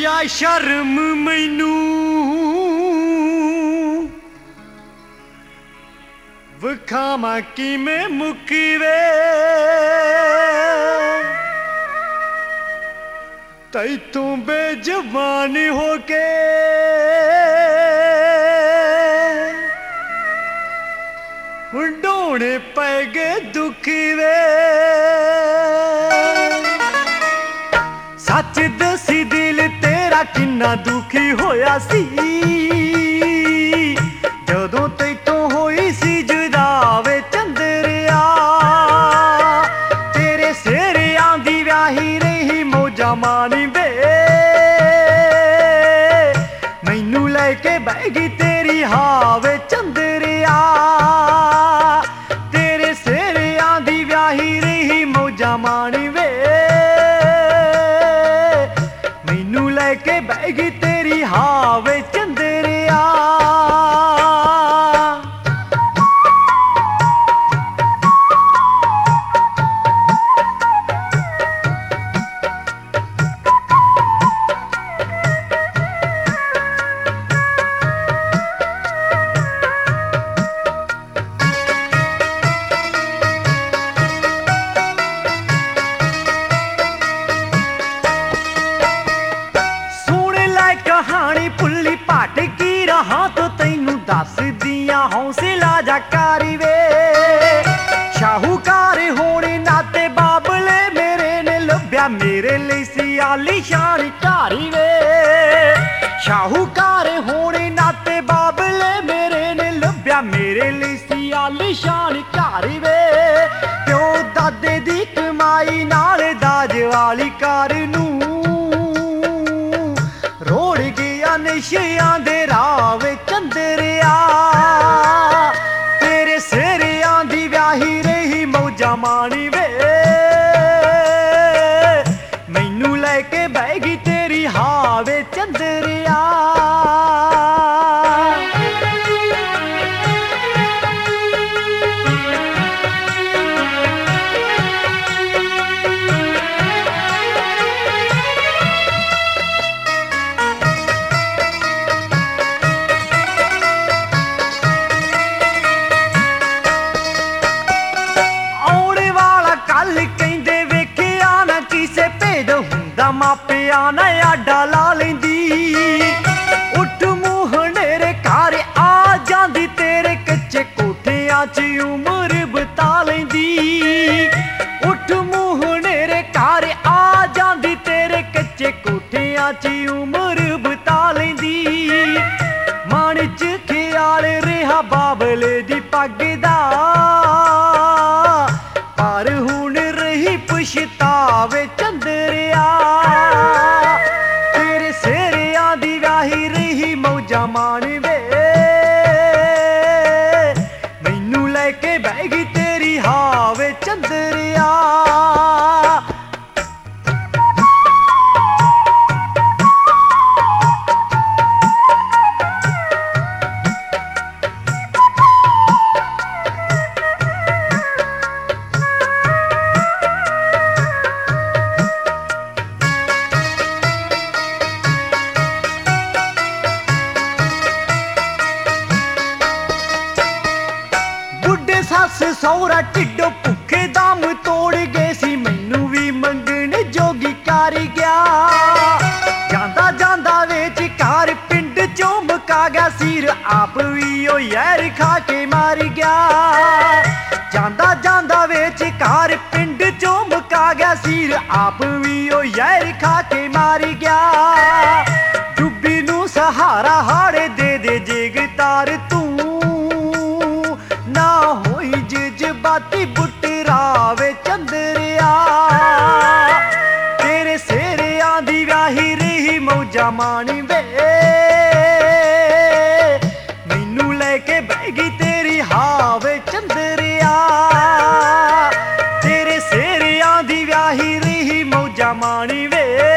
या शर्म मैनू विखावा किवें मुकवे तैतों बेजबान होके ढोने पै गए दुख वे सच दसी दिल तेरा किन्ना दुखी होया सी जदों तैतों होई सी जुदा वे चंदरिया तेरे सिर आंदी व्याही रही मौजा मानी वे मैनू लैके बह गई तेरी हावे चंदरिया तेरे सिर आंदी व्याही रही मौजा मानी वे मैनू लैके बह गई तेरी हावे चंदरिया कहानी पुल्ली पाट की रहा तो तैनू दस दिया हौसला जाकारी वे शाहूकार होने नाते बाबले मेरे ने लभ्या मेरे लिए सी आलीशान कारी वे शाहूकार होने नाते बाबले मेरे ने लभ्या मेरे लिए सी आलीशान कारी वे प्यो दादे दी कमाई नाल दाज वाली कार नू रोड़ गया नशियां दे राह वे चंदरिया तेरे सिर आंदी व्याही रही मौजा मानी वे मैनू लैके बह गई तेरी हावे चंदरिया मापिया ने आडा ला लेंदी उठ मुहनेरे घर आ जांदी तेरे कच्चे कोठियां च उम्र बिता लेंदी उठ मुहनेरे घर आ जांदी तेरे कच्चे कोठियां च उम्र बिता लेंदी मन च ख्याल रहा बाबले दी पग दा पर हुण रही पछतावे चंदरिया तेरे सिर आंदी व्याही रही मौजा मानी वे मैनू लैके बह गई तेरी हावे चंदरिया सस सौरा टिड्डो भुखे दम तोड़ गए सी मैनू भी मंगण जोगी कर गया जांदा जांदा वेच कार पिंड चों मुका गया सिर आप भी ओ यार खा के मार गया जांदा जांदा वेच कार पिंड चों मुका गया सिर आप भी ओ यार खा के मार गया डुब्बी नू सहारा हाड़े दे जेगतार तू ना होई जज्बाती बुटरावे चंदरिया तेरे सिर आंदी व्याही रही मौजा मानी वे मैनू लैके बह गई तेरी हावे चंदरिया तेरे सिर आंदी व्याही रही मौजा मानी वे